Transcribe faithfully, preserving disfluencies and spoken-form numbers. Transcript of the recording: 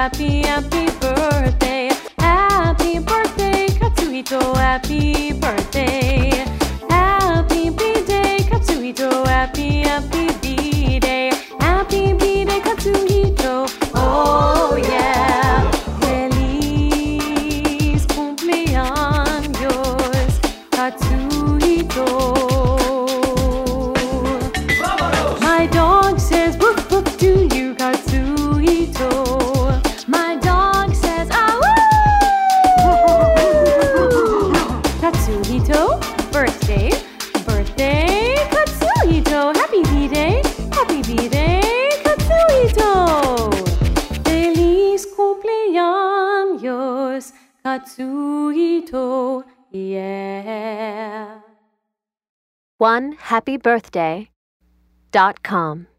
happy, happy birthday. Happy birthday, Katsuhito, happy birthday. Happy B-Day, Katsuhito, happy, happy B-Day. Happy B-Day, Katsuhito, oh yeah. Feliz cumpleaños, Katsuhito. My dog says woof woof to you, Katsuhito. My dog says ah woo. Katsuhito, birthday, birthday, Katsuhito. Happy B-Day, happy B-Day, Katsuhito. Feliz cumpleaños, Katsuhito, yeah. One happy birthday dot com